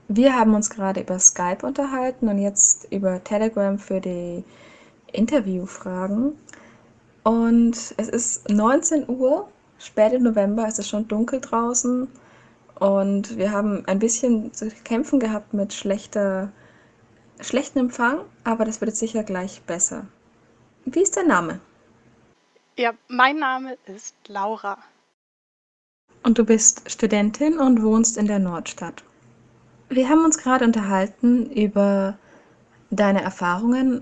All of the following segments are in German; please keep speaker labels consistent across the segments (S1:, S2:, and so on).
S1: Wir haben uns gerade über Skype unterhalten und jetzt über Telegram für die Interviewfragen. Und es ist 19 Uhr, spät im November, es ist schon dunkel draußen und wir haben ein bisschen zu kämpfen gehabt mit schlechten Empfang, aber das wird jetzt sicher gleich besser. Wie ist dein Name?
S2: Ja, mein Name ist Laura.
S1: Und du bist Studentin und wohnst in der Nordstadt. Wir haben uns gerade unterhalten über deine Erfahrungen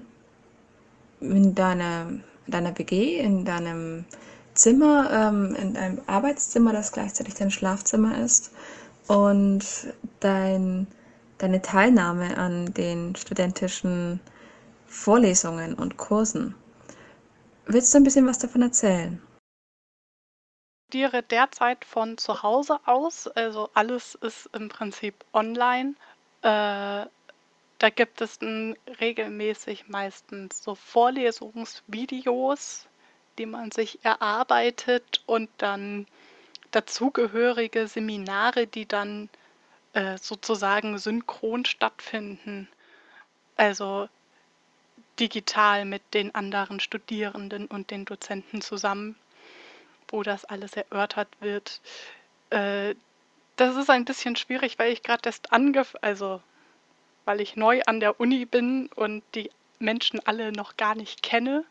S1: in deiner WG, in deinem Zimmer, in deinem Arbeitszimmer, das gleichzeitig dein Schlafzimmer ist, und dein, deine Teilnahme an den studentischen Vorlesungen und Kursen. Willst du ein bisschen was davon erzählen?
S2: Ich studiere derzeit von zu Hause aus, also alles ist im Prinzip online. Da gibt es regelmäßig meistens so Vorlesungsvideos, die man sich erarbeitet und dann dazugehörige Seminare, die dann sozusagen synchron stattfinden, also digital mit den anderen Studierenden und den Dozenten zusammen, wo das alles erörtert wird. Äh, Das ist ein bisschen schwierig, weil ich gerade erst also weil ich neu an der Uni bin und die Menschen alle noch gar nicht kenne.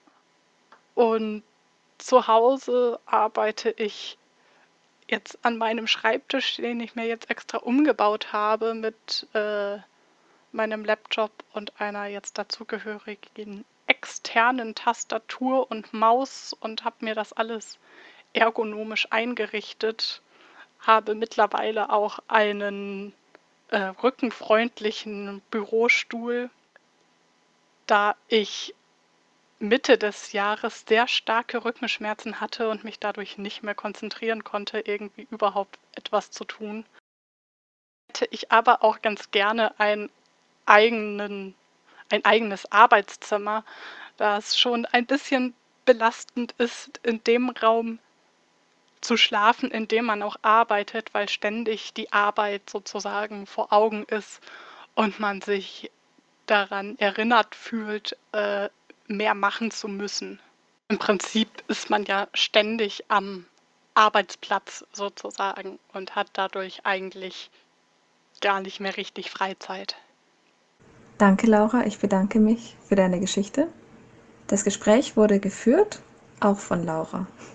S2: Und zu Hause arbeite ich jetzt an meinem Schreibtisch, den ich mir jetzt extra umgebaut habe mit meinem Laptop und einer jetzt dazugehörigen externen Tastatur und Maus und habe mir das alles ergonomisch eingerichtet, habe mittlerweile auch einen rückenfreundlichen Bürostuhl, da ich Mitte des Jahres sehr starke Rückenschmerzen hatte und mich dadurch nicht mehr konzentrieren konnte, irgendwie überhaupt etwas zu tun. Hätte ich aber auch ganz gerne eigenen, ein eigenes Arbeitszimmer, da es schon ein bisschen belastend ist, in dem Raum zu schlafen, in dem man auch arbeitet, weil ständig die Arbeit sozusagen vor Augen ist und man sich daran erinnert fühlt, mehr machen zu müssen. Im Prinzip ist man ja ständig am Arbeitsplatz sozusagen und hat dadurch eigentlich gar nicht mehr richtig Freizeit.
S1: Danke, Laura. Ich bedanke mich für deine Geschichte. Das Gespräch wurde geführt, auch von Laura.